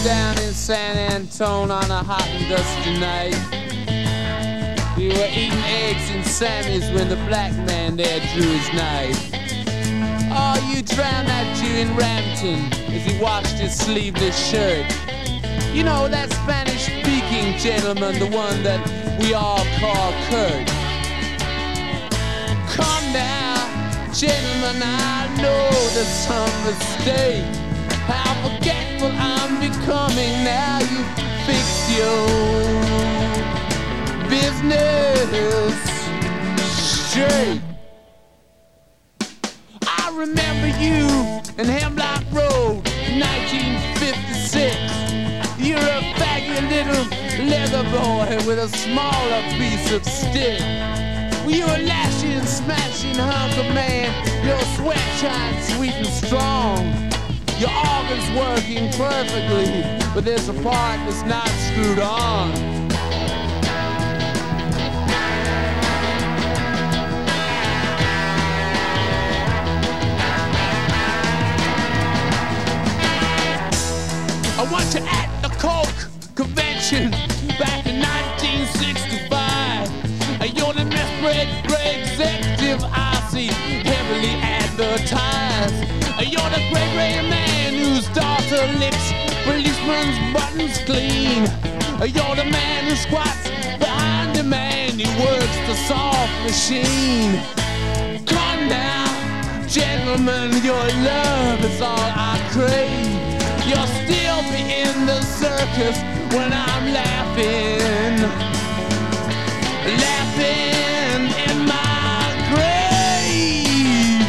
down in San Antonio on a hot and dusty night. We were eating eggs and Sammy's when the black man there drew his knife. Oh, you drowned that Jew in Rampton as he washed his sleeveless shirt. You know, that Spanish-speaking gentleman, the one that we all call Kurt. Come now, gentlemen, I know there's some mistake. How forgetful I'm becoming now you fix your business straight. I remember you in Hemlock Road in 1956. You're a faggy little leather boy with a smaller piece of stick. You were lashing and smashing hunk of man. Your sweat shines sweet and strong. Your organ's working perfectly, but there's a part that's not screwed on. I want you at the Coke convention back in 1965. You're the misbred executive I see heavily advertised. You're the great man whose daughter licks policeman's buttons clean. You're the man who squats behind the man who works the soft machine. Come now, gentlemen, your love is all I crave. You'll still be in the circus when I'm laughing in my grave.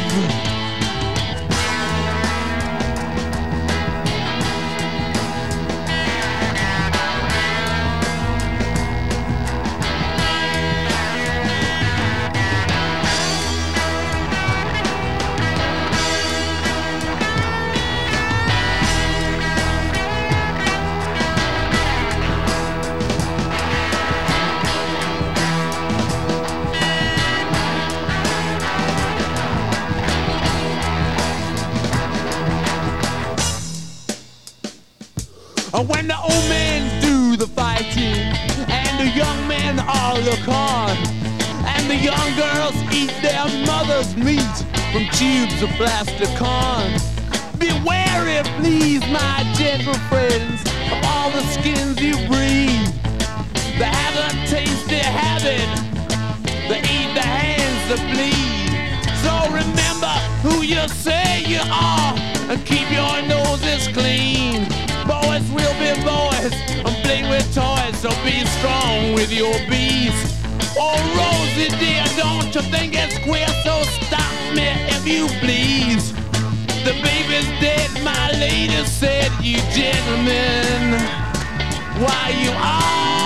When the old men do the fighting and the young men all look on, and the young girls eat their mother's meat from tubes of plastic corn. Be wary, please, my gentle friends, of all the skins you breathe. They have a tasty habit, they eat the hands that bleed. So remember who you say you are and keep your noses clean. Boys will be boys and play with toys, so be strong with your bees. Oh, Rosie dear, don't you think it's queer? So stop me if you please. The baby's dead, my lady said, you gentlemen, why you are